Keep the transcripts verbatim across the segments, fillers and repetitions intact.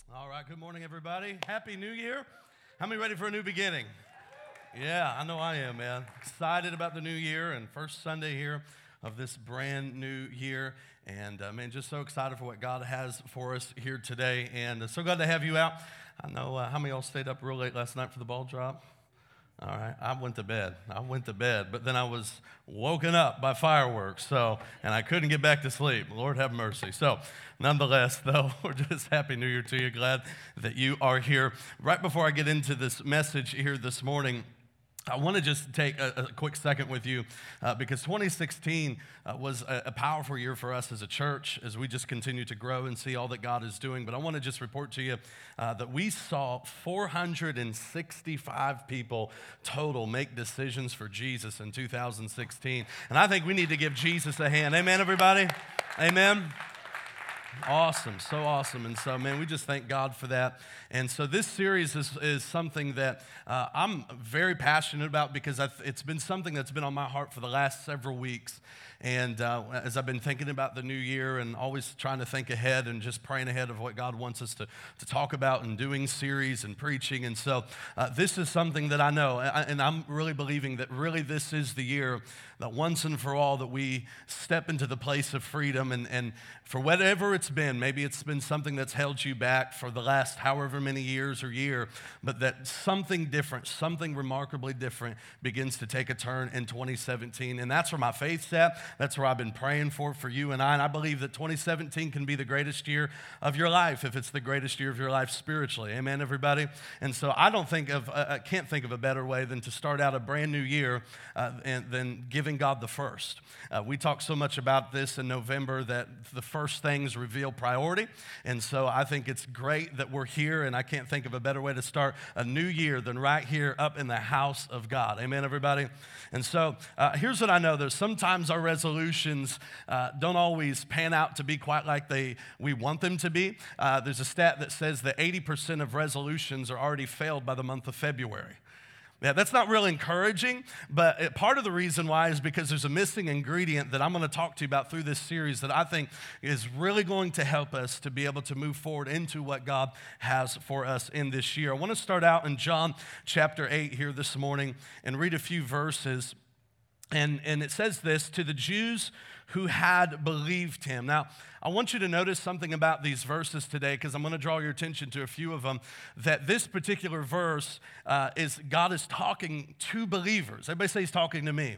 All right, good morning, everybody. Happy New Year. How many ready for a new beginning? Yeah, I know I am, man. Excited about the new year and first Sunday here of this brand new year. And, uh, man, just so excited for what God has for us here today. And uh, so glad to have you out. I know uh, how many of y'all stayed up real late last night for the ball drop? All right, I went to bed. I went to bed, but then I was woken up by fireworks, so, and I couldn't get back to sleep. Lord have mercy. So, nonetheless, though, we're just happy New Year to you. Glad that you are here. Right before I get into this message here this morning, I want to just take a, a quick second with you uh, because twenty sixteen uh, was a, a powerful year for us as a church as we just continue to grow and see all that God is doing. But I want to just report to you uh, that we saw four hundred sixty-five people total make decisions for Jesus in two thousand sixteen. And I think we need to give Jesus a hand. Amen, everybody? Amen. Awesome, so awesome. And so, man, we just thank God for that. And so this series is, is something that uh, I'm very passionate about because I've, it's been something that's been on my heart for the last several weeks. And uh, as I've been thinking about the new year and always trying to think ahead and just praying ahead of what God wants us to, to talk about and doing series and preaching. And so uh, this is something that I know, and I'm really believing that really this is the year that once and for all that we step into the place of freedom. And, and for whatever it's been, maybe it's been something that's held you back for the last however many years or year, but that something different, something remarkably different begins to take a turn in twenty seventeen. And that's where my faith's at. That's where I've been praying for, for you and I. And I believe that twenty seventeen can be the greatest year of your life if it's the greatest year of your life spiritually. Amen, everybody? And so I don't think of, I can't think of a better way than to start out a brand new year uh, and then giving God the first. Uh, we talked so much about this in November that the first things reveal priority. And so I think it's great that we're here, and I can't think of a better way to start a new year than right here up in the house of God. Amen, everybody? And so uh, here's what I know. There's sometimes our resolutions uh, don't always pan out to be quite like they we want them to be. Uh, there's a stat that says that eighty percent of resolutions are already failed by the month of February. Yeah, that's not real encouraging, but it, part of the reason why is because there's a missing ingredient that I'm going to talk to you about through this series that I think is really going to help us to be able to move forward into what God has for us in this year. I want to start out in John chapter eight here this morning and read a few verses. And, and it says this, to the Jews who had believed him. Now, I want you to notice something about these verses today because I'm going to draw your attention to a few of them, that this particular verse uh, is God is talking to believers. Everybody say he's talking to me.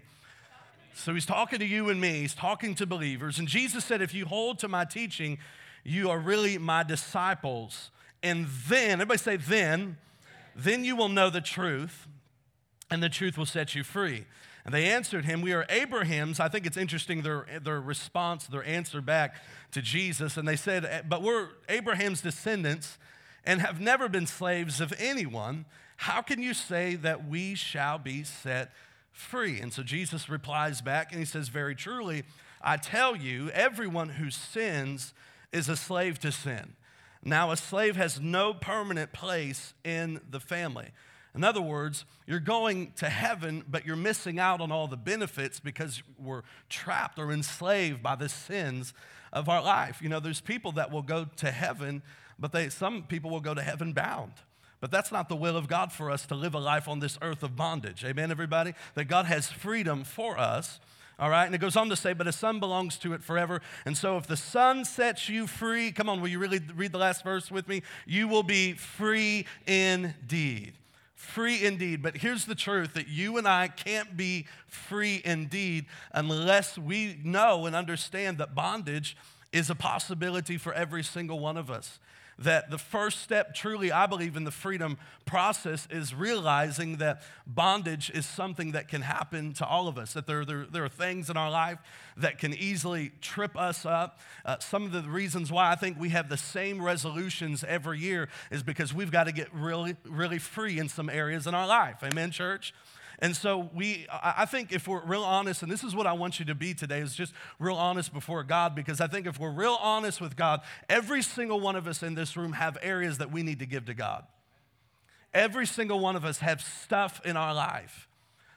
So he's talking to you and me. He's talking to believers. And Jesus said, if you hold to my teaching, you are really my disciples. And then, everybody say then, then you will know the truth, and the truth will set you free. And they answered him, we are Abraham's. I think it's interesting, their, their response, their answer back to Jesus. And they said, but we're Abraham's descendants and have never been slaves of anyone. How can you say that we shall be set free? And so Jesus replies back and he says, very truly, I tell you, everyone who sins is a slave to sin. Now, a slave has no permanent place in the family. In other words, you're going to heaven, but you're missing out on all the benefits because we're trapped or enslaved by the sins of our life. You know, there's people that will go to heaven, but they some people will go to heaven bound. But that's not the will of God for us to live a life on this earth of bondage. Amen, everybody? That God has freedom for us. All right, and it goes on to say, but a son belongs to it forever. And so if the son sets you free, come on, will you really read the last verse with me? You will be free indeed. Free indeed. But here's the truth, that you and I can't be free indeed unless we know and understand that bondage is a possibility for every single one of us. That the first step, truly, I believe, in the freedom process is realizing that bondage is something that can happen to all of us, that there, there, there are things in our life that can easily trip us up. Uh, some of the reasons why I think we have the same resolutions every year is because we've got to get really, really free in some areas in our life. Amen, church? And so we, I think if we're real honest, and this is what I want you to be today, is just real honest before God, because I think if we're real honest with God, every single one of us in this room have areas that we need to give to God. Every single one of us have stuff in our life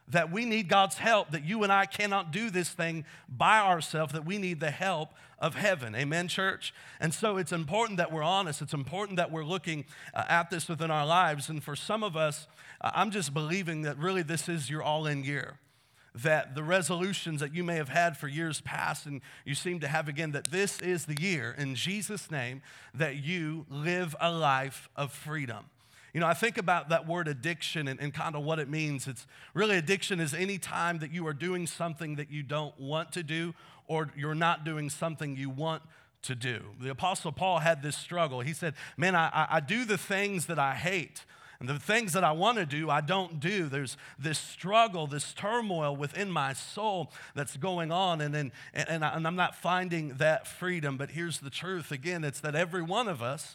that we need God's help, that you and I cannot do this thing by ourselves, that we need the help of heaven. Amen, church? And so it's important that we're honest. It's important that we're looking uh, at this within our lives. And for some of us, uh, I'm just believing that really this is your all-in year. That the resolutions that you may have had for years past and you seem to have again, that this is the year, in Jesus' name, that you live a life of freedom. You know, I think about that word addiction and, and kind of what it means. It's really addiction is any time that you are doing something that you don't want to do or you're not doing something you want to do. The Apostle Paul had this struggle. He said, man, I, I do the things that I hate. And the things that I want to do, I don't do. There's this struggle, this turmoil within my soul that's going on, and, and, and, I, and I'm not finding that freedom. But here's the truth. Again, it's that every one of us,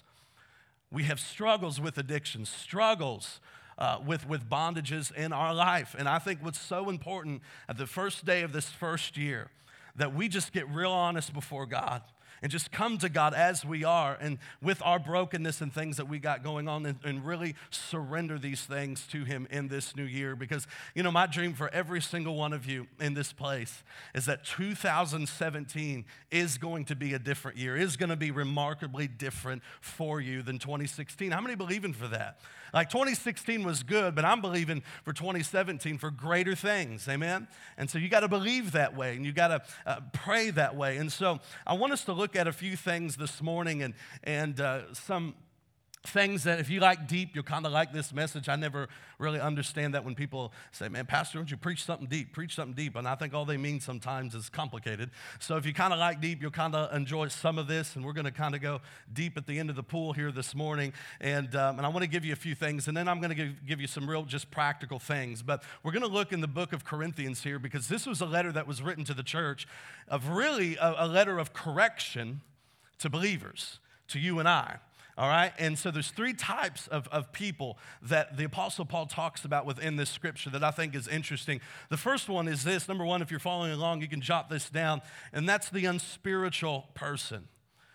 we have struggles with addiction, struggles uh, with, with bondages in our life. And I think what's so important at the first day of this first year, that we just get real honest before God and just come to God as we are and with our brokenness and things that we got going on and, and really surrender these things to Him in this new year. Because, you know, my dream for every single one of you in this place is that two thousand seventeen is going to be a different year, is going to be remarkably different for you than twenty sixteen. How many believing for that? Like twenty sixteen was good, but I'm believing for twenty seventeen for greater things, amen? And so you got to believe that way, and you got to uh, pray that way. And so I want us to look at a few things this morning and, and uh, some things that if you like deep, you'll kind of like this message. I never really understand that when people say, man, Pastor, don't you preach something deep? Preach something deep. And I think all they mean sometimes is complicated. So if you kind of like deep, you'll kind of enjoy some of this. And we're going to kind of go deep at the end of the pool here this morning. And, um, and I want to give you a few things. And then I'm going to give, give you some real just practical things. But we're going to look in the book of Corinthians here because this was a letter that was written to the church of really a, a letter of correction to believers, to you and I. All right, and so there's three types of, of people that the Apostle Paul talks about within this scripture that I think is interesting. The first one is this. Number one, if you're following along, you can jot this down, and that's the unspiritual person.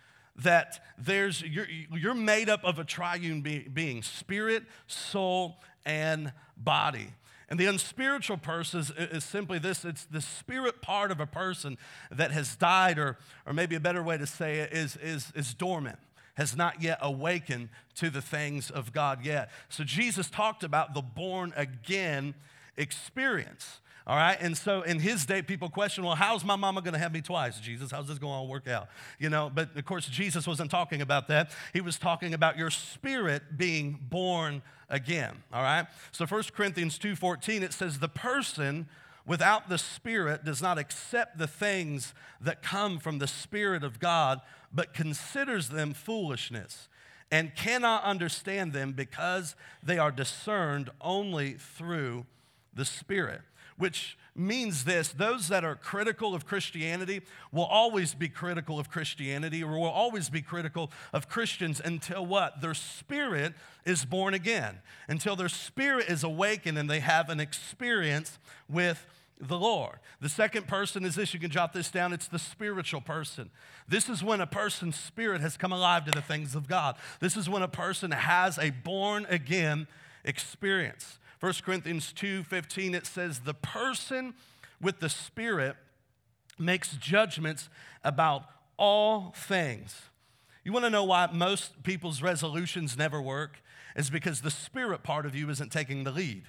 That there's you're, you're made up of a triune be, being, spirit, soul, and body. And the unspiritual person is, is simply this. It's the spirit part of a person that has died, or, or maybe a better way to say it is, is, is dormant. Has not yet awakened to the things of God yet. So Jesus talked about the born again experience. All right, and so in his day, people question, well, how's my mama going to have me twice, Jesus? How's this going to work out? You know, but of course, Jesus wasn't talking about that. He was talking about your spirit being born again, all right? So First Corinthians two fourteen, it says, the person without the Spirit does not accept the things that come from the Spirit of God, but considers them foolishness and cannot understand them because they are discerned only through the Spirit. Which means this, those that are critical of Christianity will always be critical of Christianity or will always be critical of Christians until what? Their spirit is born again, until their spirit is awakened and they have an experience with the Lord. The second person is this, you can jot this down, it's the spiritual person. This is when a person's spirit has come alive to the things of God. This is when a person has a born again experience. First Corinthians two fifteen, it says, the person with the Spirit makes judgments about all things. You want to know why most people's resolutions never work? It's because the Spirit part of you isn't taking the lead.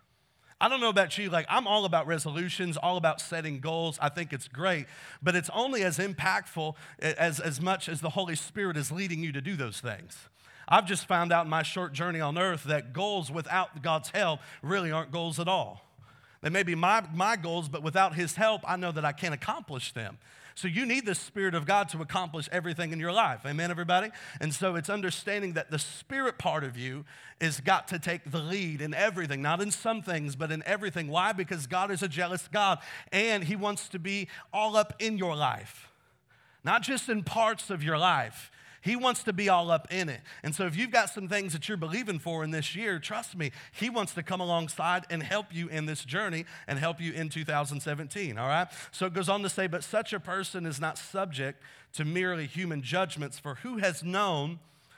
I don't know about you, like I'm all about resolutions, all about setting goals. I think it's great, but it's only as impactful as, as much as the Holy Spirit is leading you to do those things. I've just found out in my short journey on earth that goals without God's help really aren't goals at all. They may be my, my goals, but without His help, I know that I can't accomplish them. So you need the Spirit of God to accomplish everything in your life. Amen, everybody? And so it's understanding that the Spirit part of you has got to take the lead in everything, not in some things, but in everything. Why? Because God is a jealous God, and He wants to be all up in your life, not just in parts of your life. He wants to be all up in it. And so if you've got some things that you're believing for in this year, trust me, He wants to come alongside and help you in this journey and help you in two thousand seventeen, all right? So it goes on to say, but such a person is not subject to merely human judgments, for who has known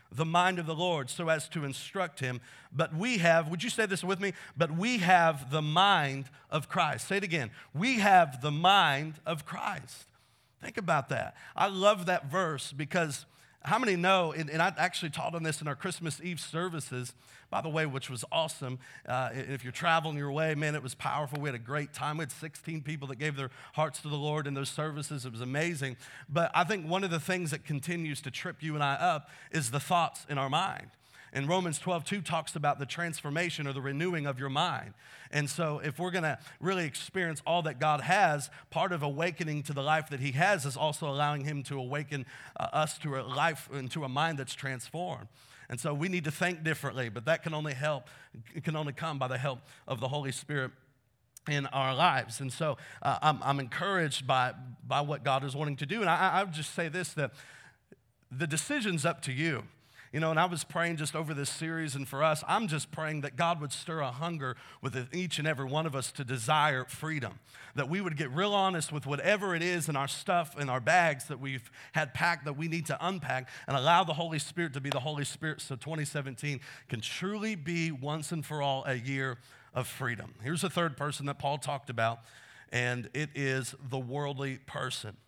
the mind of the Lord so as to instruct him. But we have, would you say this with me? But we have the mind of Christ. Say it again. We have the mind of Christ. Think about that. I love that verse because how many know, and, and I actually taught on this in our Christmas Eve services, by the way, which was awesome. Uh, if you're traveling your way, man, it was powerful. We had a great time. We had sixteen people that gave their hearts to the Lord in those services. It was amazing. But I think one of the things that continues to trip you and I up is the thoughts in our mind. And Romans twelve two talks about the transformation or the renewing of your mind. And so if we're going to really experience all that God has, part of awakening to the life that he has is also allowing him to awaken uh, us to a life and to a mind that's transformed. And so we need to think differently, but that can only help, it can only come by the help of the Holy Spirit in our lives. And so uh, I'm, I'm encouraged by, by what God is wanting to do. And I, I would just say this, that the decision's up to you. You know, and I was praying just over this series, and for us, I'm just praying that God would stir a hunger within each and every one of us to desire freedom, that we would get real honest with whatever it is in our stuff, in our bags that we've had packed that we need to unpack, and allow the Holy Spirit to be the Holy Spirit so twenty seventeen can truly be once and for all a year of freedom. Here's a third person that Paul talked about, and it is the worldly person.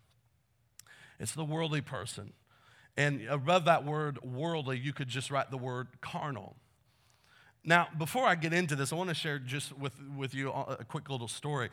It's the worldly person. And above that word worldly, you could just write the word carnal. Now, before I get into this, I want to share just with, with you a quick little story.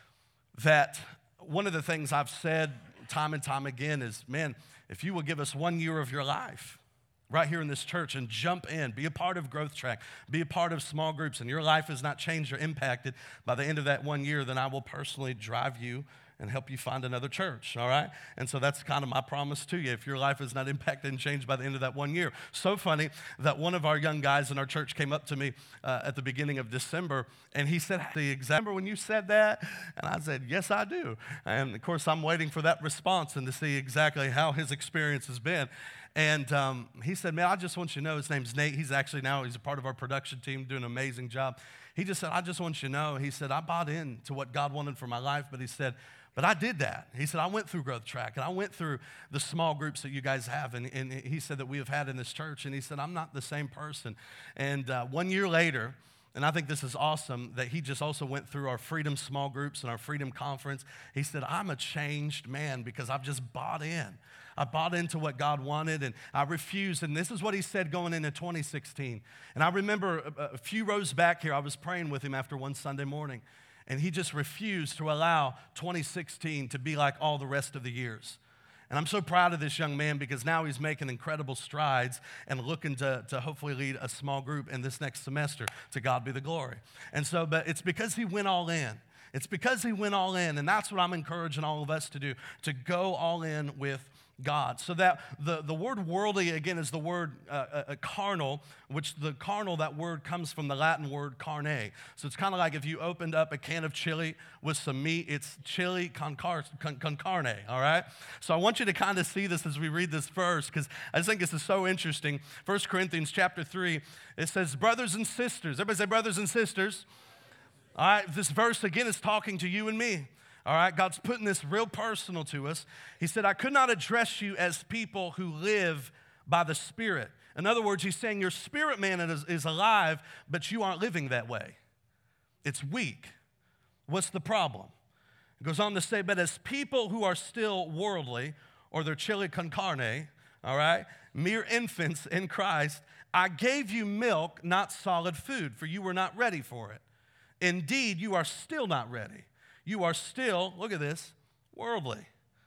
That one of the things I've said time and time again is, man, if you will give us one year of your life right here in this church and jump in, be a part of Growth Track, be a part of small groups, and your life is not changed or impacted by the end of that one year, then I will personally drive you and help you find another church, all right? And so that's kind of my promise to you, if your life is not impacted and changed by the end of that one year. So funny that one of our young guys in our church came up to me uh, at the beginning of December, and he said, the exam, remember when you said that? And I said, yes, I do. And of course, I'm waiting for that response and to see exactly how his experience has been. And um, he said, man, I just want you to know, his name's Nate. He's actually now, he's a part of our production team, doing an amazing job. He just said, I just want you to know, he said, I bought into what God wanted for my life, but he said, but I did that. He said, I went through Growth Track, and I went through the small groups that you guys have, and, and he said that we have had in this church, and he said, I'm not the same person. And uh, one year later, and I think this is awesome, that he just also went through our Freedom small groups and our Freedom conference. He said, I'm a changed man because I've just bought in. I bought into what God wanted, and I refused. And this is what he said going into twenty sixteen. And I remember a, a few rows back here, I was praying with him after one Sunday morning, and he just refused to allow twenty sixteen to be like all the rest of the years. And I'm so proud of this young man because now he's making incredible strides and looking to, to hopefully lead a small group in this next semester. To God be the glory. And so, but it's because he went all in. It's because he went all in, and that's what I'm encouraging all of us to do, to go all in with God. So that the, the word worldly, again, is the word uh, uh, carnal, which the carnal, that word comes from the Latin word carne. So it's kind of like if you opened up a can of chili with some meat, it's chili con, car, con, con carne, all right? So I want you to kind of see this as we read this verse, because I just think this is so interesting. First Corinthians chapter three, it says, brothers and sisters. Everybody say brothers and sisters. All right, this verse again is talking to you and me. All right, God's putting this real personal to us. He said, I could not address you as people who live by the Spirit. In other words, he's saying your spirit man is, is alive, but you aren't living that way. It's weak. What's the problem? It goes on to say, but as people who are still worldly, or they're chili con carne, all right, mere infants in Christ, I gave you milk, not solid food, for you were not ready for it. Indeed, you are still not ready. You are still, look at this, worldly.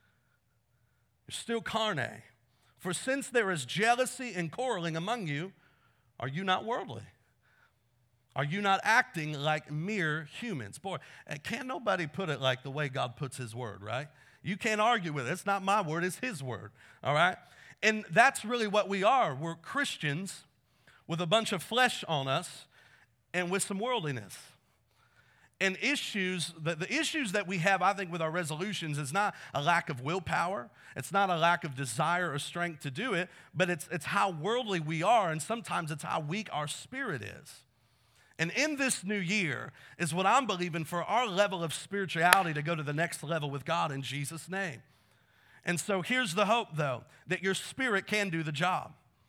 You're still carne. For since there is jealousy and quarreling among you, are you not worldly? Are you not acting like mere humans? Boy, can't nobody put it like the way God puts his word, right? You can't argue with it. It's not my word, it's his word, all right? And that's really what we are. We're Christians with a bunch of flesh on us and with some worldliness. And issues, the, the issues that we have, I think, with our resolutions is not a lack of willpower. It's not a lack of desire or strength to do it, but it's, it's how worldly we are, and sometimes it's how weak our spirit is. And in this new year is what I'm believing for our level of spirituality to go to the next level with God in Jesus' name. And so here's the hope, though, that your spirit can do the job.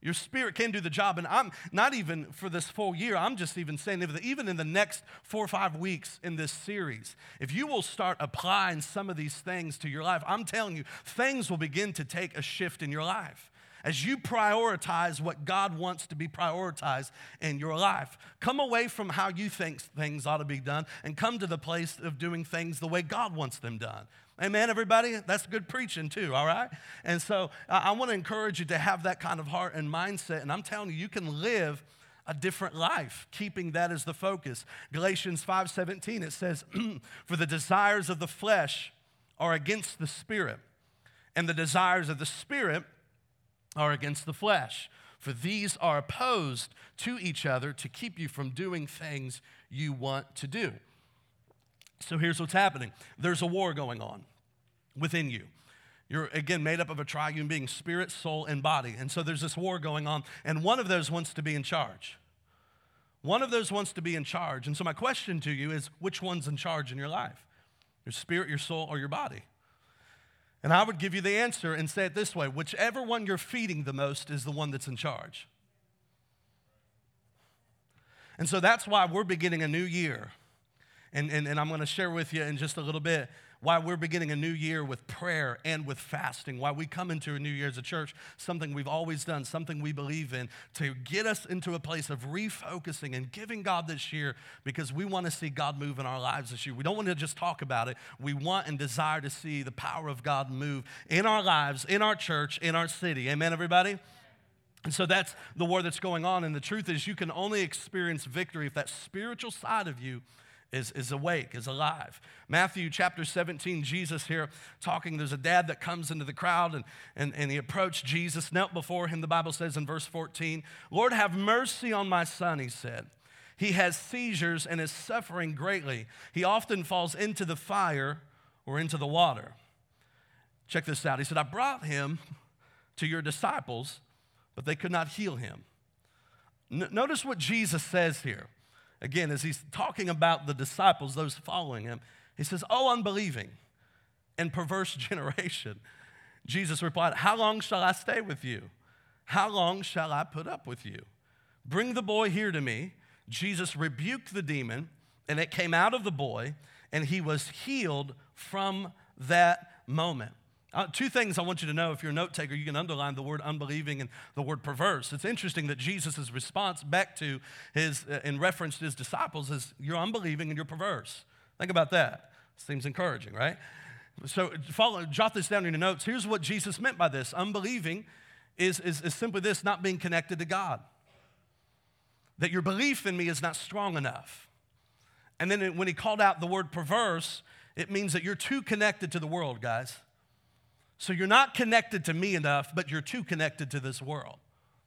Your spirit can do the job. And I'm not even for this full year, I'm just even saying, even in the next four or five weeks in this series, if you will start applying some of these things to your life, I'm telling you, things will begin to take a shift in your life. As you prioritize what God wants to be prioritized in your life. Come away from how you think things ought to be done and come to the place of doing things the way God wants them done. Amen, everybody? That's good preaching too, all right? And so uh, I want to encourage you to have that kind of heart and mindset. And I'm telling you, you can live a different life, keeping that as the focus. Galatians five seventeen, it says, for the desires of the flesh are against the spirit, and the desires of the spirit are against the flesh. For these are opposed to each other to keep you from doing things you want to do. So here's what's happening. There's a war going on within you. You're, again, made up of a triune being, spirit, soul, and body. And so there's this war going on, and one of those wants to be in charge. One of those wants to be in charge. And so my question to you is, which one's in charge in your life? Your spirit, your soul, or your body? And I would give you the answer and say it this way. Whichever one you're feeding the most is the one that's in charge. And so that's why we're beginning a new year. And, and, and I'm going to share with you in just a little bit why we're beginning a new year with prayer and with fasting, why we come into a new year as a church, something we've always done, something we believe in, to get us into a place of refocusing and giving God this year because we want to see God move in our lives this year. We don't want to just talk about it. We want and desire to see the power of God move in our lives, in our church, in our city. Amen, everybody? And so that's the war that's going on. And the truth is you can only experience victory if that spiritual side of you Is, is awake, is alive. Matthew chapter seventeen, Jesus here talking. There's a dad that comes into the crowd and, and, and he approached Jesus, knelt before him. The Bible says in verse fourteen, Lord, have mercy on my son, he said. He has seizures and is suffering greatly. He often falls into the fire or into the water. Check this out. He said, I brought him to your disciples, but they could not heal him. N- notice what Jesus says here. Again, as he's talking about the disciples, those following him, he says, oh, unbelieving and perverse generation. Jesus replied, how long shall I stay with you? How long shall I put up with you? Bring the boy here to me. Jesus rebuked the demon, and it came out of the boy, and he was healed from that moment. Uh, two things I want you to know. If you're a note taker, you can underline the word unbelieving and the word perverse. It's interesting that Jesus' response back to his, uh, in reference to his disciples, is you're unbelieving and you're perverse. Think about that. Seems encouraging, right? So follow, jot this down in your notes. Here's what Jesus meant by this. Unbelieving is, is, is simply this, not being connected to God. That your belief in me is not strong enough. And then when he called out the word perverse, it means that you're too connected to the world, guys. So you're not connected to me enough, but you're too connected to this world.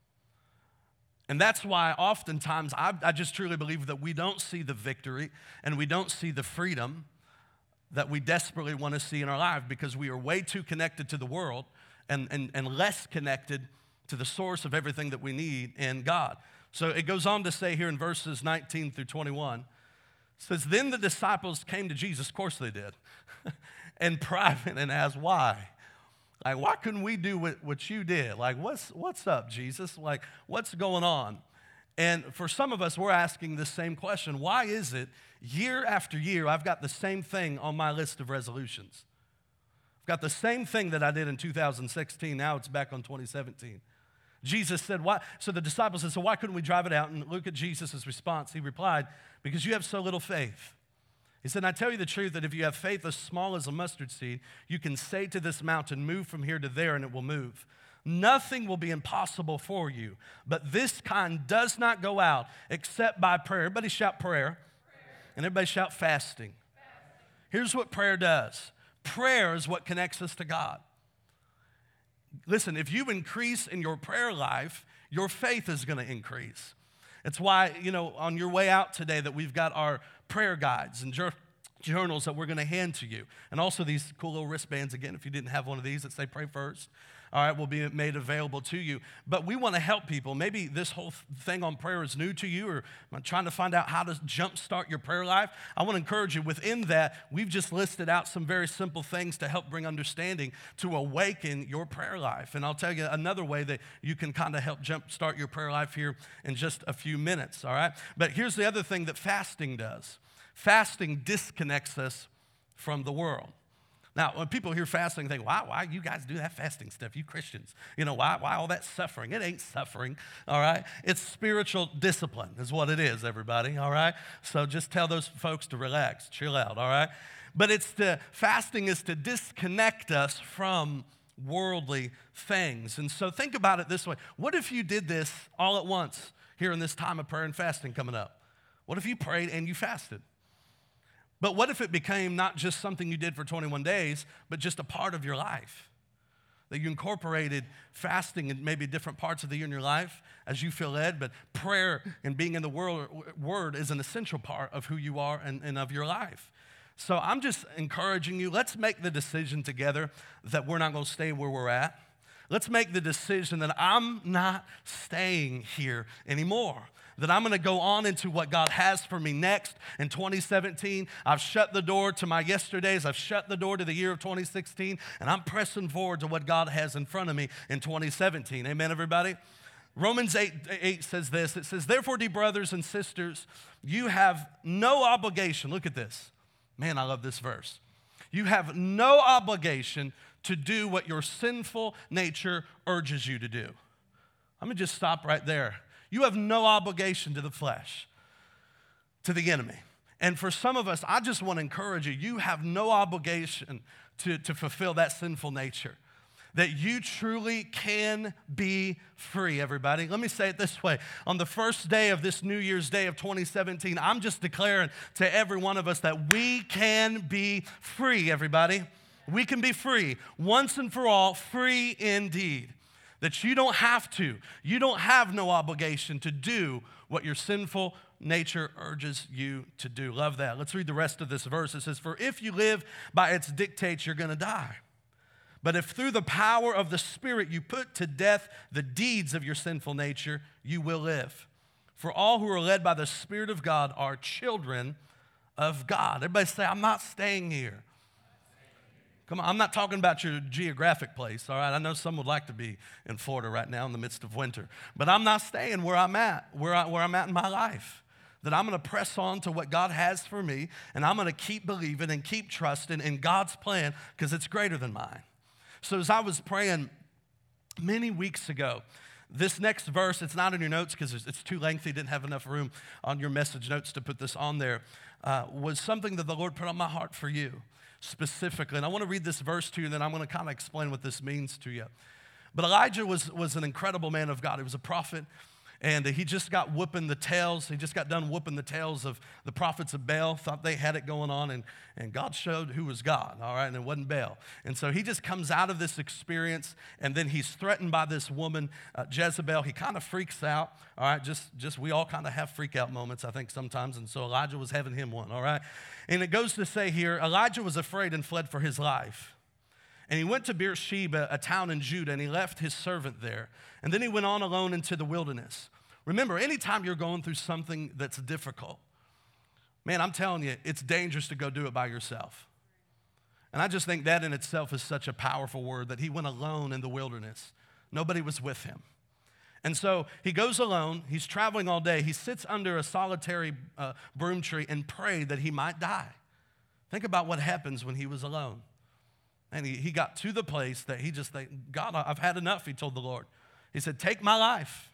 And that's why oftentimes I, I just truly believe that we don't see the victory and we don't see the freedom that we desperately want to see in our life because we are way too connected to the world and, and, and less connected to the source of everything that we need in God. So it goes on to say here in verses nineteen through twenty-one, it says, then the disciples came to Jesus, of course they did, in private and asked why. Like, why couldn't we do what, what you did? Like, what's, what's up, Jesus? Like, what's going on? And for some of us, we're asking the same question. Why is it year after year I've got the same thing on my list of resolutions? I've got the same thing that I did in two thousand sixteen. Now it's back on twenty seventeen. Jesus said, why? So the disciples said, so why couldn't we drive it out? And look at Jesus' response. He replied, because you have so little faith. He said, I tell you the truth that if you have faith as small as a mustard seed, you can say to this mountain, move from here to there, and it will move. Nothing will be impossible for you. But this kind does not go out except by prayer. Everybody shout prayer. prayer. And everybody shout fasting. fasting. Here's what prayer does. Prayer is what connects us to God. Listen, if you increase in your prayer life, your faith is going to increase. It's why, you know, on your way out today that we've got our prayer guides and journals that we're going to hand to you. And also these cool little wristbands, again, if you didn't have one of these that say pray first. all right, will be made available to you. But we want to help people. Maybe this whole thing on prayer is new to you, or trying to find out how to jumpstart your prayer life. I want to encourage you, within that, we've just listed out some very simple things to help bring understanding to awaken your prayer life. And I'll tell you another way that you can kind of help jumpstart your prayer life here in just a few minutes, all right? But here's the other thing that fasting does. Fasting disconnects us from the world. Now, when people hear fasting, they think, why, why you guys do that fasting stuff, you Christians? You know, why, why all that suffering? It ain't suffering, all right? It's spiritual discipline is what it is, everybody, all right? So just tell those folks to relax, chill out, all right? But it's to, fasting is to disconnect us from worldly things. And so think about it this way. What if you did this all at once here in this time of prayer and fasting coming up? What if you prayed and you fasted? But what if it became not just something you did for twenty-one days, but just a part of your life? That you incorporated fasting in maybe different parts of the year in your life as you feel led, but prayer and being in the Word is an essential part of who you are and, and of your life. So I'm just encouraging you, let's make the decision together that we're not going to stay where we're at. Let's make the decision that I'm not staying here anymore, that I'm going to go on into what God has for me next in twenty seventeen. I've shut the door to my yesterdays. I've shut the door to the year of twenty sixteen, and I'm pressing forward to what God has in front of me in twenty seventeen. Amen, everybody? Romans eight, eight says this. It says, therefore, dear brothers and sisters, you have no obligation. Look at this. Man, I love this verse. You have no obligation to do what your sinful nature urges you to do. Let me just stop right there. You have no obligation to the flesh, to the enemy. And for some of us, I just want to encourage you, you have no obligation to, to fulfill that sinful nature. That you truly can be free, everybody. Let me say it this way. On the first day of this New Year's Day of twenty seventeen, I'm just declaring to every one of us that we can be free, everybody. We can be free, once and for all, free indeed. That you don't have to, you don't have no obligation to do what your sinful nature urges you to do. Love that. Let's read the rest of this verse. It says, for if you live by its dictates, you're going to die. But if through the power of the Spirit you put to death the deeds of your sinful nature, you will live. For all who are led by the Spirit of God are children of God. Everybody say, I'm not staying here. Come on, I'm not talking about your geographic place, all right? I know some would like to be in Florida right now in the midst of winter, but I'm not staying where I'm at, where, I, where I'm at in my life. That I'm going to press on to what God has for me, and I'm going to keep believing and keep trusting in God's plan because it's greater than mine. So as I was praying many weeks ago, this next verse, it's not in your notes because it's too lengthy, didn't have enough room on your message notes to put this on there, uh, was something that the Lord put on my heart for you specifically. And I want to read this verse to you, and then I'm going to kind of explain what this means to you. But Elijah was, was an incredible man of God. He was a prophet. And he just got whooping the tails. He just got done whooping the tails of the prophets of Baal, thought they had it going on, and, and God showed who was God, all right, and it wasn't Baal. And so he just comes out of this experience, and then he's threatened by this woman, uh, Jezebel. He kind of freaks out, all right, just, just we all kind of have freak out moments, I think, sometimes, and so Elijah was having him one, all right? And it goes to say here, Elijah was afraid and fled for his life. And he went to Beersheba, a town in Judah, and he left his servant there. And then he went on alone into the wilderness. Remember, anytime you're going through something that's difficult, man, I'm telling you, it's dangerous to go do it by yourself. And I just think that in itself is such a powerful word, that he went alone in the wilderness. Nobody was with him. And so he goes alone. He's traveling all day. He sits under a solitary uh, broom tree and prayed that he might die. Think about what happens when he was alone. And he, he got to the place that he just thought, God, I've had enough, he told the Lord. He said, take my life,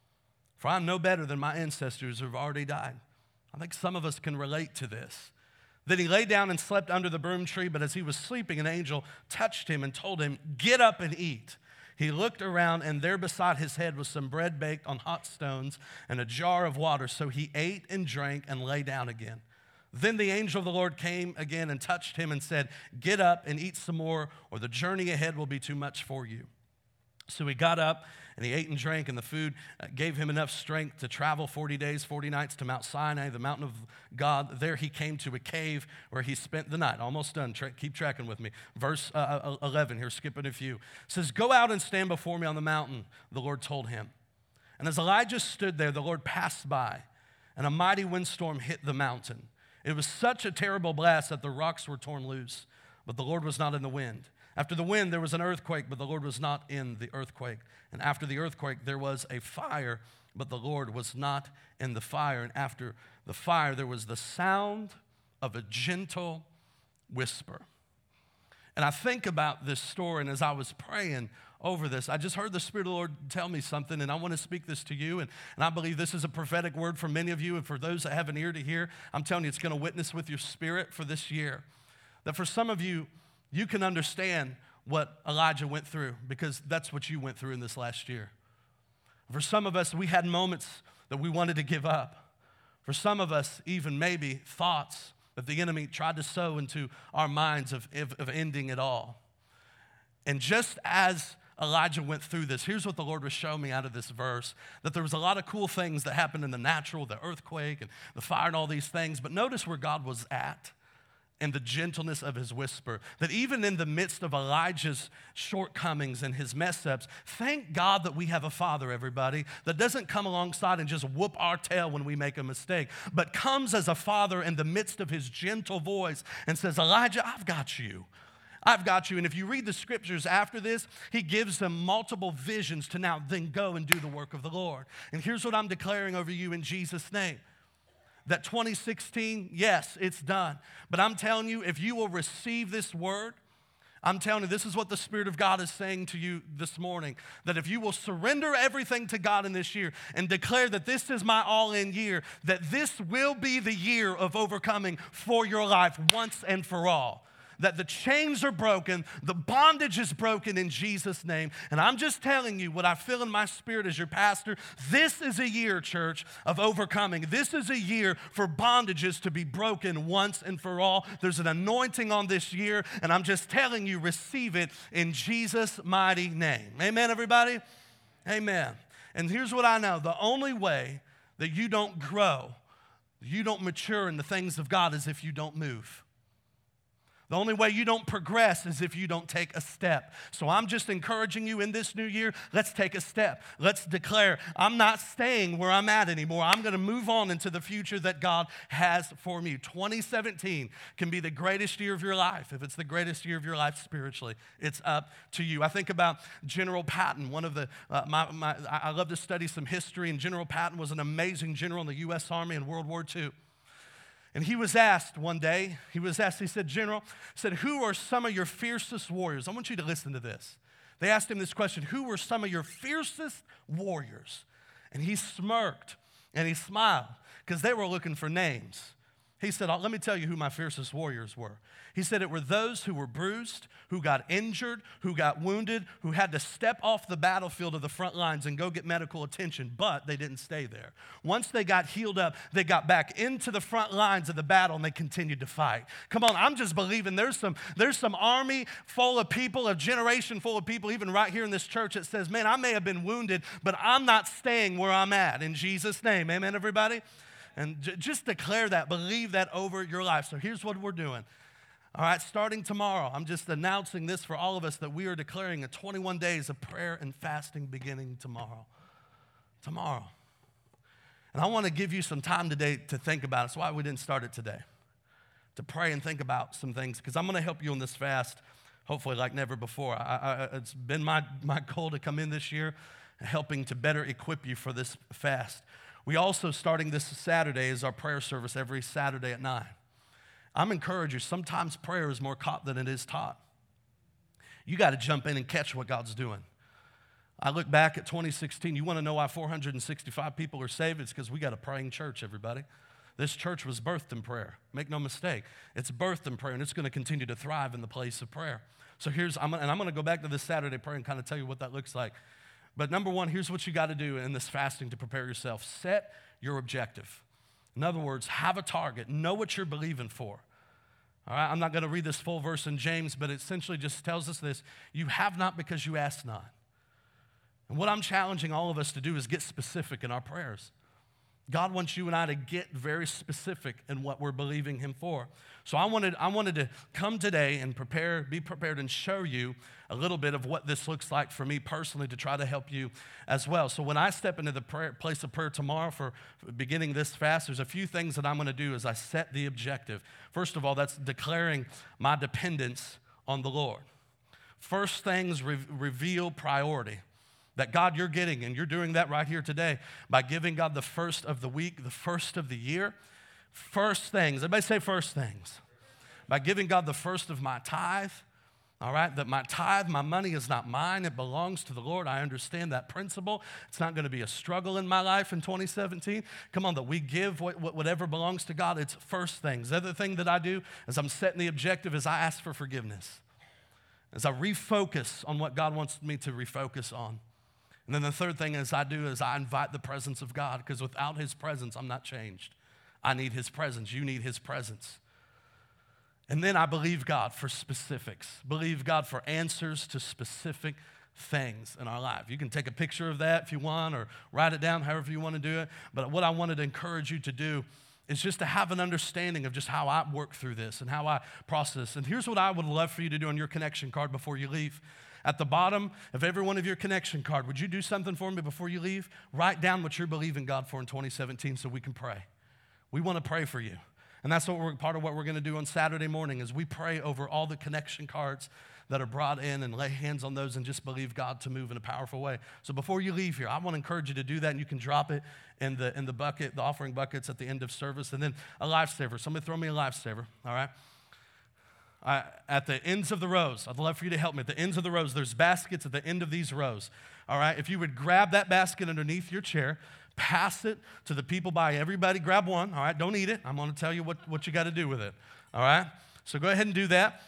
for I'm no better than my ancestors who have already died. I think some of us can relate to this. Then he lay down and slept under the broom tree, but as he was sleeping, an angel touched him and told him, get up and eat. He looked around, and there beside his head was some bread baked on hot stones and a jar of water. So he ate and drank and lay down again. Then the angel of the Lord came again and touched him and said, get up and eat some more, or the journey ahead will be too much for you. So he got up and he ate and drank, and the food uh, gave him enough strength to travel forty days, forty nights to Mount Sinai, the mountain of God. There he came to a cave where he spent the night. Almost done. Tra- keep tracking with me. Verse uh, eleven here, skipping a few. It says, "Go out and stand before me on the mountain," the Lord told him. And as Elijah stood there, the Lord passed by, and a mighty windstorm hit the mountain. It was such a terrible blast that the rocks were torn loose, but the Lord was not in the wind. After the wind, there was an earthquake, but the Lord was not in the earthquake. And after the earthquake, there was a fire, but the Lord was not in the fire. And after the fire, there was the sound of a gentle whisper. And I think about this story, and as I was praying over this, I just heard the Spirit of the Lord tell me something, and I want to speak this to you. And, and I believe this is a prophetic word for many of you, and for those that have an ear to hear, I'm telling you, it's going to witness with your spirit for this year. That for some of you, you can understand what Elijah went through because that's what you went through in this last year. For some of us, we had moments that we wanted to give up. For some of us, even maybe thoughts that the enemy tried to sow into our minds of, of, of ending it all. And just as Elijah went through this, here's what the Lord was showing me out of this verse, that there was a lot of cool things that happened in the natural, the earthquake and the fire and all these things, but notice where God was at. And the gentleness of his whisper, that even in the midst of Elijah's shortcomings and his mess-ups, thank God that we have a father, everybody, that doesn't come alongside and just whoop our tail when we make a mistake, but comes as a father in the midst of his gentle voice and says, Elijah, I've got you. I've got you. And if you read the scriptures after this, he gives them multiple visions to now then go and do the work of the Lord. And here's what I'm declaring over you in Jesus' name. That twenty sixteen, yes, it's done. But I'm telling you, if you will receive this word, I'm telling you, this is what the Spirit of God is saying to you this morning, that if you will surrender everything to God in this year and declare that this is my all-in year, that this will be the year of overcoming for your life once and for all. That the chains are broken, the bondage is broken in Jesus' name. And I'm just telling you what I feel in my spirit as your pastor. This is a year, church, of overcoming. This is a year for bondages to be broken once and for all. There's an anointing on this year, and I'm just telling you, receive it in Jesus' mighty name. Amen, everybody? Amen. And here's what I know. The only way that you don't grow, you don't mature in the things of God is if you don't move. The only way you don't progress is if you don't take a step. So I'm just encouraging you in this new year, let's take a step. Let's declare, I'm not staying where I'm at anymore. I'm going to move on into the future that God has for me. twenty seventeen can be the greatest year of your life. If it's the greatest year of your life spiritually, it's up to you. I think about General Patton, one of the, uh, my, my, I love to study some history, and General Patton was an amazing general in the U S Army in World War Two. And he was asked one day, he was asked, he said, General, said, who are some of your fiercest warriors? I want you to listen to this. They asked him this question, who were some of your fiercest warriors? And he smirked and he smiled because they were looking for names. He said, let me tell you who my fiercest warriors were. He said it were those who were bruised, who got injured, who got wounded, who had to step off the battlefield of the front lines and go get medical attention, but they didn't stay there. Once they got healed up, they got back into the front lines of the battle and they continued to fight. Come on, I'm just believing there's some, there's some army full of people, a generation full of people, even right here in this church that says, man, I may have been wounded, but I'm not staying where I'm at in Jesus' name. Amen, everybody? And j- just declare that, believe that over your life. So here's what we're doing. All right, starting tomorrow, I'm just announcing this for all of us that we are declaring a twenty-one days of prayer and fasting beginning tomorrow. Tomorrow. And I want to give you some time today to think about it. That's why we didn't start it today. To pray and think about some things, because I'm going to help you on this fast, hopefully like never before. I, I, it's been my, my goal to come in this year, helping to better equip you for this fast. We also, starting this Saturday, is our prayer service every Saturday at nine. I'm encouraging you, sometimes prayer is more caught than it is taught. You got to jump in and catch what God's doing. I look back at twenty sixteen. You want to know why four hundred sixty-five people are saved? It's because we got a praying church, everybody. This church was birthed in prayer. Make no mistake. It's birthed in prayer, and it's going to continue to thrive in the place of prayer. So here's, I'm, and I'm going to go back to this Saturday prayer and kind of tell you what that looks like. But number one, here's what you got to do in this fasting to prepare yourself. Set your objective. In other words, have a target. Know what you're believing for. All right, I'm not going to read this full verse in James, but it essentially just tells us this. You have not because you ask not. And what I'm challenging all of us to do is get specific in our prayers. God wants you and I to get very specific in what we're believing him for. So I wanted, I wanted to come today and prepare, be prepared and show you a little bit of what this looks like for me personally to try to help you as well. So when I step into the prayer, place of prayer tomorrow for beginning this fast, there's a few things that I'm going to do as I set the objective. First of all, that's declaring my dependence on the Lord. First things re- reveal priority. That God, you're getting, and you're doing that right here today by giving God the first of the week, the first of the year. First things. Everybody say first things. By giving God the first of my tithe, all right, that my tithe, my money is not mine. It belongs to the Lord. I understand that principle. It's not going to be a struggle in my life in twenty seventeen. Come on, that we give whatever belongs to God. It's first things. The other thing that I do as I'm setting the objective is I ask for forgiveness. As I refocus on what God wants me to refocus on. And then the third thing is I do is I invite the presence of God, because without his presence, I'm not changed. I need his presence. You need his presence. And then I believe God for specifics. Believe God for answers to specific things in our life. You can take a picture of that if you want, or write it down however you want to do it. But what I wanted to encourage you to do is just to have an understanding of just how I work through this and how I process. And here's what I would love for you to do on your connection card before you leave. At the bottom of every one of your connection card, would you do something for me before you leave? Write down what you're believing God for in twenty seventeen so we can pray. We want to pray for you. And that's what we're, part of what we're going to do on Saturday morning is we pray over all the connection cards that are brought in and lay hands on those and just believe God to move in a powerful way. So before you leave here, I want to encourage you to do that, and you can drop it in the in the bucket, the offering buckets at the end of service. And then a lifesaver. Somebody throw me a lifesaver, all right? Uh, at the ends of the rows, I'd love for you to help me. At the ends of the rows, there's baskets at the end of these rows, all right? If you would grab that basket underneath your chair, pass it to the people by everybody. Grab one, all right? Don't eat it. I'm going to tell you what, what you got to do with it, all right? So go ahead and do that.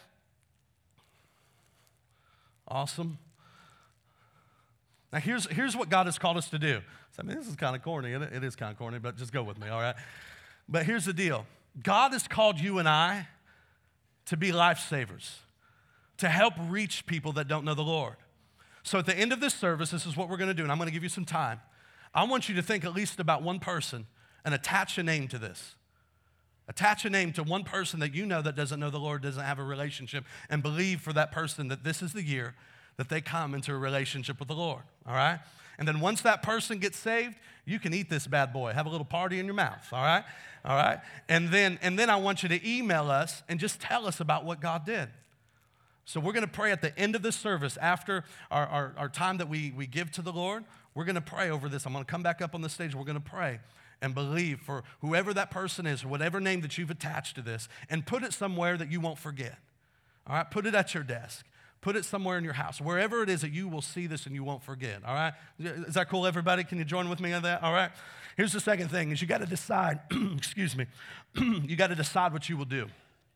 Awesome. Now, here's, here's what God has called us to do. So, I mean, this is kind of corny, isn't it? It is kind of corny, but just go with me, all right? But here's the deal. God has called you and I to be lifesavers, to help reach people that don't know the Lord. So at the end of this service, this is what we're going to do, and I'm going to give you some time. I want you to think at least about one person and attach a name to this. Attach a name to one person that you know that doesn't know the Lord, doesn't have a relationship, and believe for that person that this is the year that they come into a relationship with the Lord, all right? And then once that person gets saved, you can eat this bad boy. Have a little party in your mouth, all right? All right? And then, and then I want you to email us and just tell us about what God did. So we're going to pray at the end of this service, after our, our, our time that we, we give to the Lord. We're going to pray over this. I'm going to come back up on the stage. We're going to pray and believe for whoever that person is, or whatever name that you've attached to this, and put it somewhere that you won't forget. All right? Put it at your desk. Put it somewhere in your house, wherever it is that you will see this and you won't forget, all right? Is that cool, everybody? Can you join with me on that, all right? Here's the second thing, is you got to decide, excuse me, you got to decide what you will do.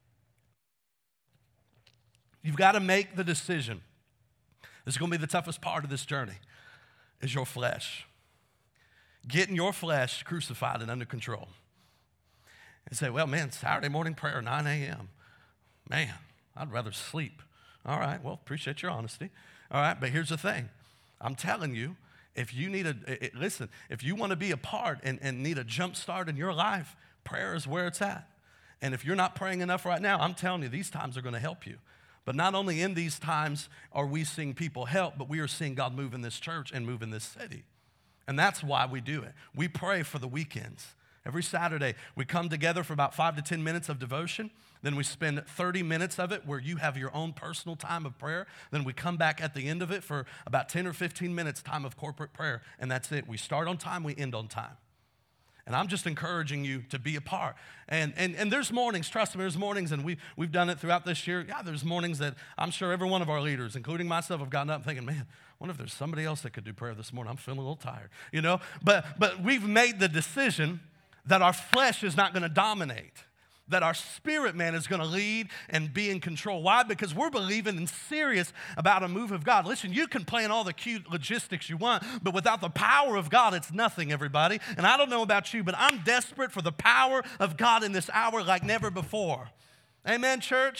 You've got to make the decision. This is going to be the toughest part of this journey, is your flesh. Getting your flesh crucified and under control. And say, well, man, Saturday morning prayer, nine a.m. Man, I'd rather sleep. All right, well, appreciate your honesty. All right, but here's the thing. I'm telling you, if you need a, it, listen, if you want to be a part and, and need a jump start in your life, prayer is where it's at. And if you're not praying enough right now, I'm telling you, these times are going to help you. But not only in these times are we seeing people help, but we are seeing God move in this church and move in this city. And that's why we do it. We pray for the weekends. Every Saturday, we come together for about five to ten minutes of devotion. Then we spend thirty minutes of it where you have your own personal time of prayer. Then we come back at the end of it for about ten or fifteen minutes time of corporate prayer. And that's it. We start on time, we end on time. And I'm just encouraging you to be a part. And and and there's mornings, trust me, there's mornings, and we, we've done it throughout this year. Yeah, there's mornings that I'm sure every one of our leaders, including myself, have gotten up thinking, man, I wonder if there's somebody else that could do prayer this morning. I'm feeling a little tired, you know? But But we've made the decision that our flesh is not going to dominate, that our spirit man is going to lead and be in control. Why? Because we're believing and serious about a move of God. Listen, you can plan all the cute logistics you want, but without the power of God, it's nothing, everybody. And I don't know about you, but I'm desperate for the power of God in this hour like never before. Amen, church?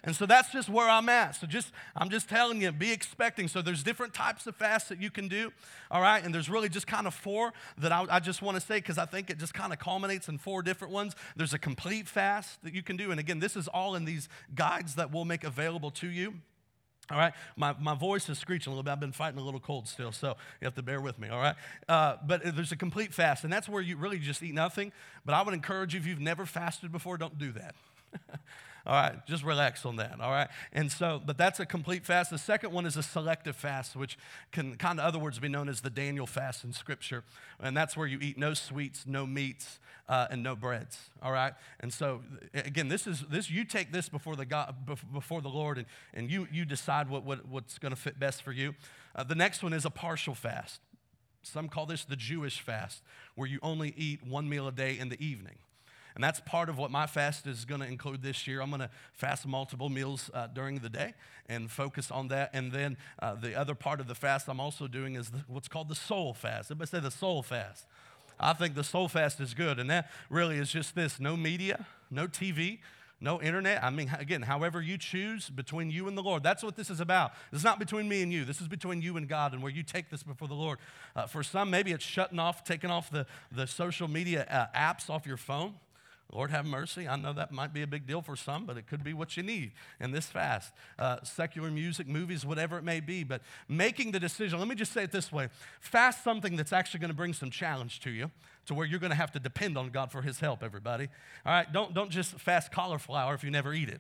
And so that's just where I'm at. So just, I'm just telling you, be expecting. So there's different types of fasts that you can do, all right? And there's really just kind of four that I, I just want to say because I think it just kind of culminates in four different ones. There's a complete fast that you can do. And again, this is all in these guides that we'll make available to you. All right, my, my voice is screeching a little bit. I've been fighting a little cold still, so you have to bear with me, all right? Uh, but there's a complete fast, and that's where you really just eat nothing. But I would encourage you, if you've never fasted before, don't do that. All right, just relax on that, all right? And so, but that's a complete fast. The second one is a selective fast, which can kind of other words be known as the Daniel fast in Scripture. And that's where you eat no sweets, no meats, uh, and no breads, all right? And so, again, this is, this. you take this before the God, before the Lord, and, and you, you decide what, what, what's going to fit best for you. Uh, the next one is a partial fast. Some call this the Jewish fast, where you only eat one meal a day in the evening. And that's part of what my fast is going to include this year. I'm going to fast multiple meals uh, during the day and focus on that. And then uh, the other part of the fast I'm also doing is the, what's called the soul fast. Everybody say the soul fast. I think the soul fast is good. And that really is just this: no media, no T V, no internet. I mean, again, however you choose between you and the Lord. That's what this is about. It's not between me and you. This is between you and God, and where you take this before the Lord. Uh, for some, maybe it's shutting off, taking off the, the social media uh, apps off your phone. Lord have mercy. I know that might be a big deal for some, but it could be what you need in this fast. Uh, secular music, movies, whatever it may be. But making the decision, let me just say it this way. Fast something that's actually going to bring some challenge to you, to where you're going to have to depend on God for his help, everybody. All right, don't, don't just fast cauliflower if you never eat it.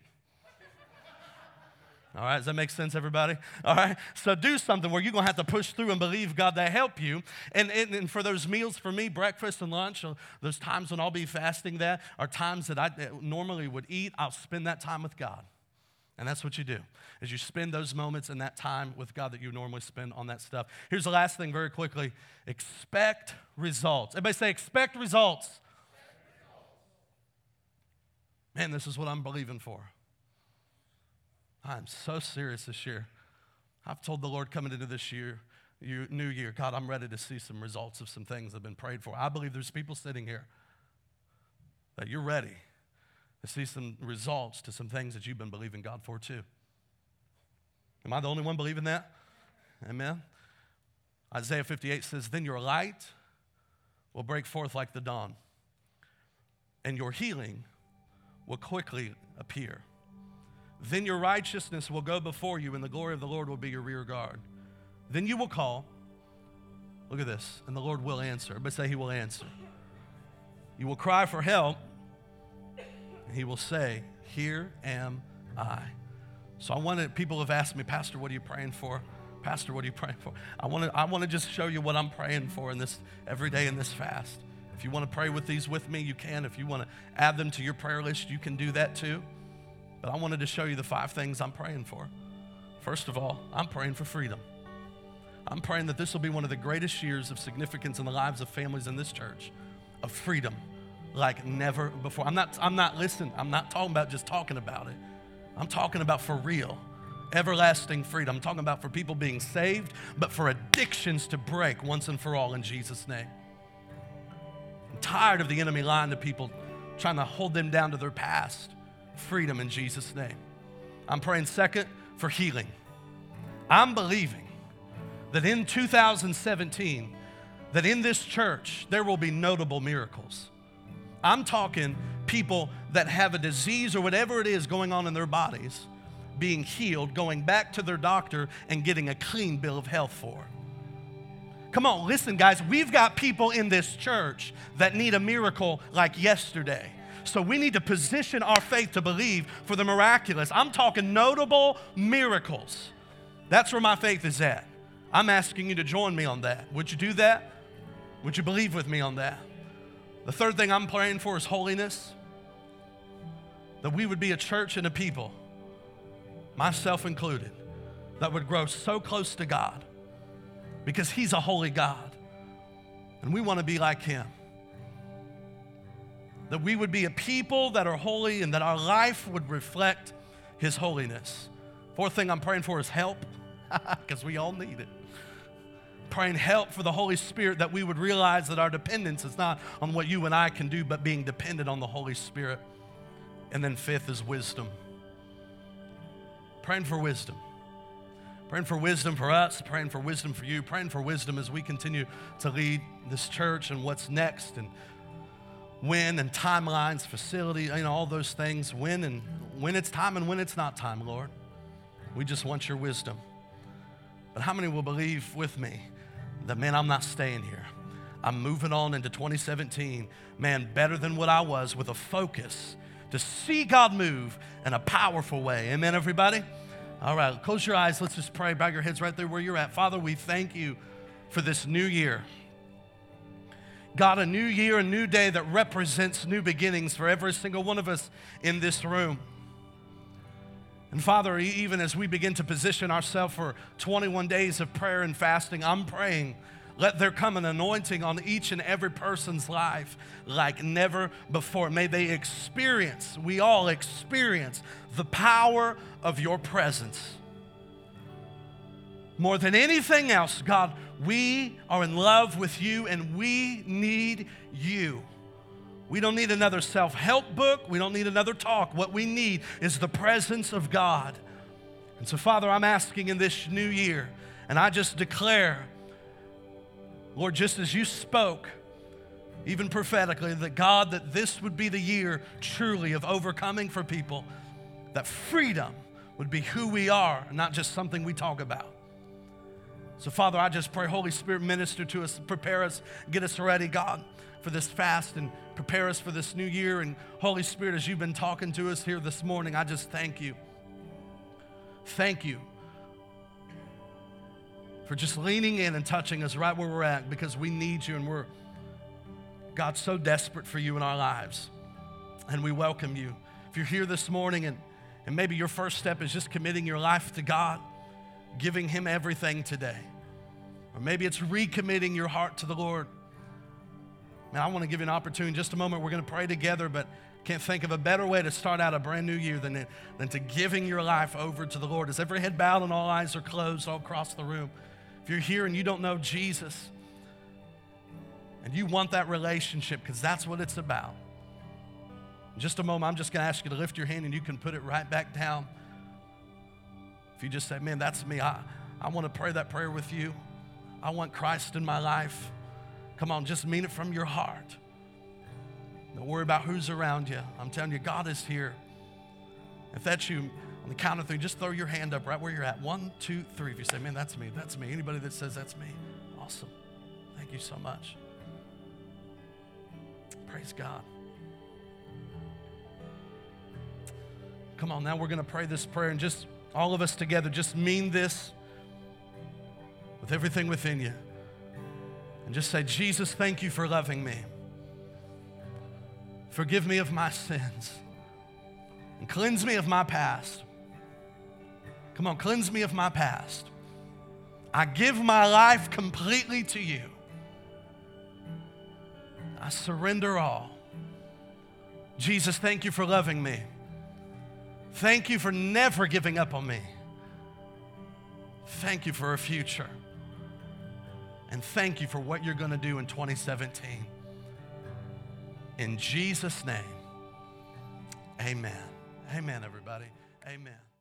All right, does that make sense, everybody? All right, so do something where you're going to have to push through and believe God to help you. And, and, and for those meals, for me, breakfast and lunch, those times when I'll be fasting, that are times that I normally would eat. I'll spend that time with God. And that's what you do, is you spend those moments in that time with God that you normally spend on that stuff. Here's the last thing very quickly. Expect results. Everybody say, expect results. Expect results. Man, this is what I'm believing for. I'm so serious this year. I've told the Lord coming into this year, year, new year, God, I'm ready to see some results of some things that have been prayed for. I believe there's people sitting here that you're ready to see some results to some things that you've been believing God for too. Am I the only one believing that? Amen. Isaiah fifty-eight says, then your light will break forth like the dawn, and your healing will quickly appear. Then your righteousness will go before you, and the glory of the Lord will be your rear guard. Then you will call. Look at this. And the Lord will answer. But say he will answer. You will cry for help, and he will say, here am I. So I wanted, people have asked me, Pastor, what are you praying for? Pastor, what are you praying for? I want to I want to just show you what I'm praying for in this every day in this fast. If you want to pray with these with me, you can. If you want to add them to your prayer list, you can do that too. But I wanted to show you the five things I'm praying for. First of all, I'm praying for freedom. I'm praying that this will be one of the greatest years of significance in the lives of families in this church, of freedom like never before. I'm not, I'm not listening. I'm not talking about just talking about it. I'm talking about for real, everlasting freedom. I'm talking about for people being saved, but for addictions to break once and for all in Jesus' name. I'm tired of the enemy lying to people, trying to hold them down to their past. Freedom in Jesus' name. I'm praying second for healing. I'm believing that in two thousand seventeen, that in this church, there will be notable miracles. I'm talking people that have a disease or whatever it is going on in their bodies, being healed, going back to their doctor and getting a clean bill of health for. Come on, listen, guys, we've got people in this church that need a miracle like yesterday. So we need to position our faith to believe for the miraculous. I'm talking notable miracles. That's where my faith is at. I'm asking you to join me on that. Would you do that? Would you believe with me on that? The third thing I'm praying for is holiness. That we would be a church and a people, myself included, that would grow so close to God because he's a holy God. And we want to be like him. That we would be a people that are holy and that our life would reflect his holiness. Fourth thing I'm praying for is help, because we all need it. Praying help for the Holy Spirit, that we would realize that our dependence is not on what you and I can do, but being dependent on the Holy Spirit. And then fifth is wisdom. praying for wisdom. Praying for wisdom for us, praying for wisdom for you, praying for wisdom as we continue to lead this church and what's next and when and timelines, facility, you know, all those things, when and when it's time and when it's not time, Lord. We just want your wisdom. But how many will believe with me that, man, I'm not staying here. I'm moving on into twenty seventeen, man, better than what I was, with a focus to see God move in a powerful way. Amen, everybody? All right, close your eyes. Let's just pray. Bow your heads right there where you're at. Father, we thank you for this new year. God, a new year, a new day that represents new beginnings for every single one of us in this room. And Father, even as we begin to position ourselves for twenty-one days of prayer and fasting, I'm praying, let there come an anointing on each and every person's life like never before. May they experience, we all experience, the power of your presence. More than anything else, God, we are in love with you and we need you. We don't need another self-help book. We don't need another talk. What we need is the presence of God. And so, Father, I'm asking in this new year, and I just declare, Lord, just as you spoke, even prophetically, that God, that this would be the year truly of overcoming for people, that freedom would be who we are, not just something we talk about. So, Father, I just pray, Holy Spirit, minister to us, prepare us, get us ready, God, for this fast and prepare us for this new year. And Holy Spirit, as you've been talking to us here this morning, I just thank you. Thank you for just leaning in and touching us right where we're at, because we need you and we're, God, so desperate for you in our lives. And we welcome you. If you're here this morning and, and maybe your first step is just committing your life to God, giving him everything today. Or maybe it's recommitting your heart to the Lord. Man, I want to give you an opportunity in just a moment. We're going to pray together, but can't think of a better way to start out a brand new year than, than to giving your life over to the Lord. As every head bowed and all eyes are closed all across the room, if you're here and you don't know Jesus and you want that relationship, because that's what it's about, in just a moment, I'm just going to ask you to lift your hand and you can put it right back down. If you just say, man, that's me. I, I want to pray that prayer with you. I want Christ in my life. Come on, just mean it from your heart. Don't worry about who's around you. I'm telling you, God is here. If that's you, on the count of three, just throw your hand up right where you're at. One, two, three. If you say, man, that's me, that's me. Anybody that says that's me, awesome. Thank you so much. Praise God. Come on, now we're going to pray this prayer, and just all of us together, just mean this with everything within you. And just say, Jesus, thank you for loving me. Forgive me of my sins and cleanse me of my past. Come on, cleanse me of my past. I give my life completely to you. I surrender all. Jesus, thank you for loving me. Thank you for never giving up on me. Thank you for a future. And thank you for what you're going to do in twenty seventeen. In Jesus' name, amen. Amen, everybody. Amen.